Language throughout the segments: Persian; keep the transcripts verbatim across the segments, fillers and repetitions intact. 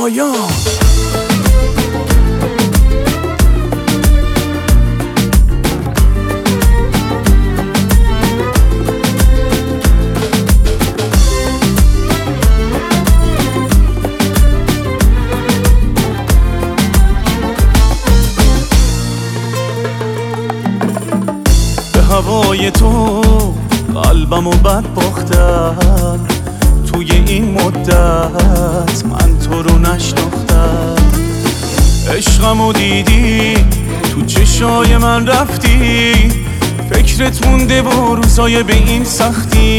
شایان. هوای تو قلبمو بد باختم، توی این مدت من تو رو نشناختم. عشقمو دیدی تو چشای من رفتی، فکرت مونده و روزای به این سختی.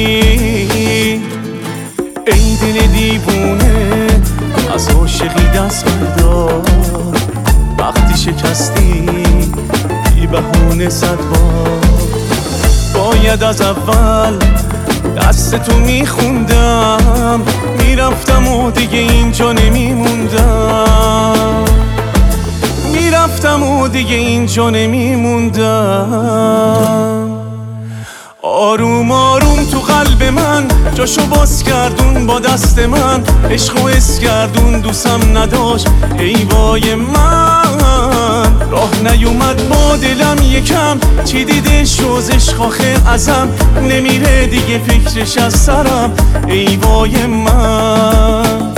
ای دل دیوونه از عاشقی دست بردار، وقتی شکستی بی بهونه صد بار. باید از اول دست تو میخوندم، میرفتم و دیگه اینجا نمیموندم، میرفتم و دیگه اینجا نمیموندم. آروم آروم تو قلب من جاشو باز کردون با دست من، عشق و حس کردون دوستم نداشت ای وای من. راه نیومد با دلم یکم، چی دیده شوز عشق آخه ازم نمیره دیگه فکرش از سرم ای وای من.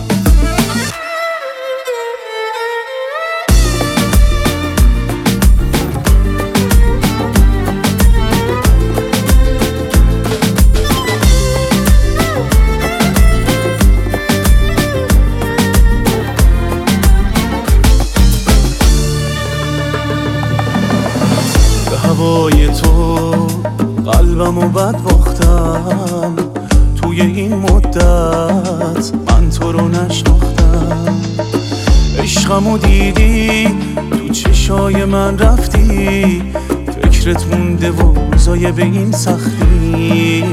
هوای تو قلبمو بد باختم، توی این مدت من تو رو نشناختم. عشقمو دیدی تو چشای من رفتی، فکرت مونده و روزای به این سختی.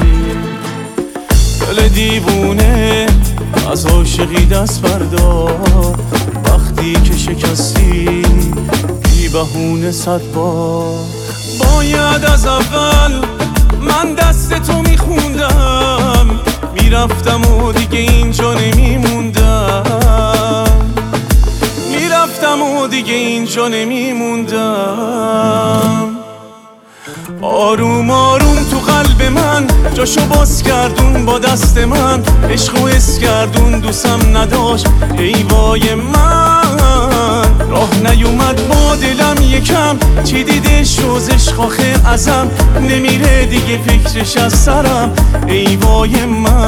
دل دیوونه از عاشقی دست بردار، وقتی که شکستی بی بهونه صد بار. باید از اول من دست تو میخوندم، میرفتم و دیگه اینجا نمیموندم، میرفتم و دیگه اینجا نمیموندم. آروم آروم تو قلب من جاشو باز کردون با دست من، عشق و حس کردون دوستم نداشت ای وای من. راه نیومد با دلم یکم، چی دیده شوز عشق آخه ازم نمیره دیگه فکرش از سرم ای وای من.